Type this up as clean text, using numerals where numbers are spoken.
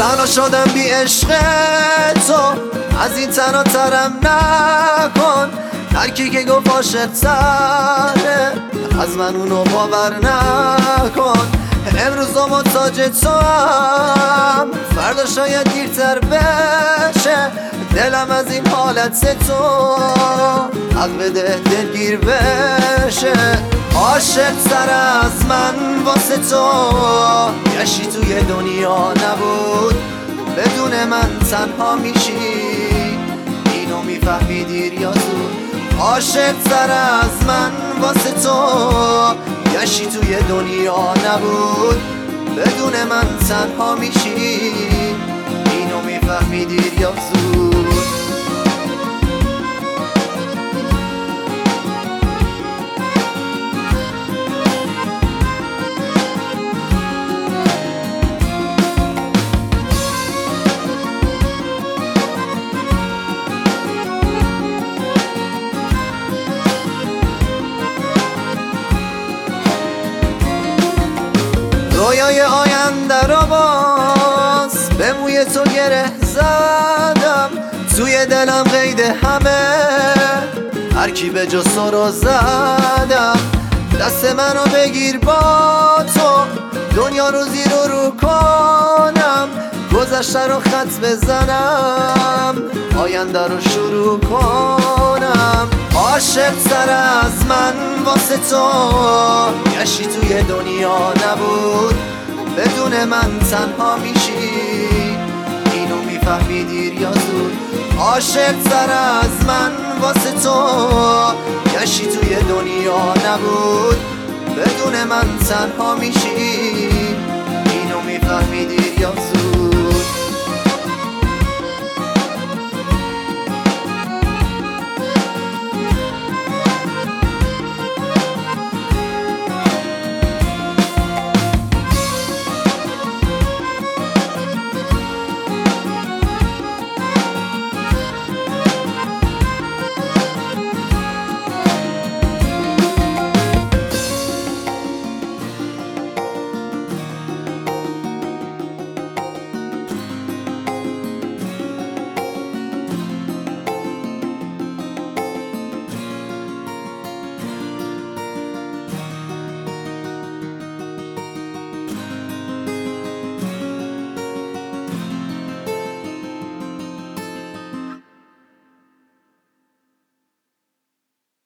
تنها شدم بی عشق تو، از این تنها ترم نکن. هر کی که گفت عاشق تره، از من اونو باور نکن. امروز محتاج تو هم، فردا شاید دیرتر بشه. دلم از این حالت تو حق بده دلگیر بشه. عاشق تر از من واسه تو گشتی توی دنیا نبود. بدون من تنها میشی، اینو میفهمی دیر یا زود. عاشق تر از من واسه تو گشتی توی دنیا نبود. بدون من تنها میشی، اینو میفهمی دیر یا زود. رویای آینده رو باز به موی تو گره زدم. توی دلم قید همه، هر کی به جز تو رو زدم. دست منو بگیر با تو، دنیا رو زیر و رو کنم. گذشته رو خط بزنم، آینده رو شروع کنم. عاشق تر از من واسه تو گشتی توی دنیا نبود. بدون من تنها میشی، اینو میفهمی دیر یا زود. عاشق تر از من واسه تو گشتی توی دنیا نبود. بدون من تنها میشی، اینو میفهمی دیر یا زود.